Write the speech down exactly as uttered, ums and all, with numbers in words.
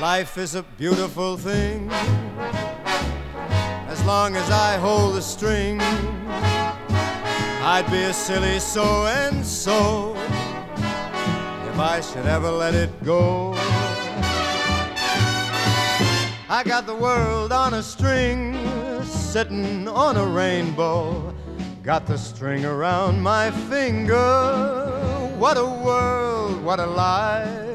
Life is a beautiful thing. As long as I hold the string, I'd be a silly so-and-so if I should ever let it go. I got the world on a string, sitting on a rainbow. Got the string around my finger. What a world, what a life.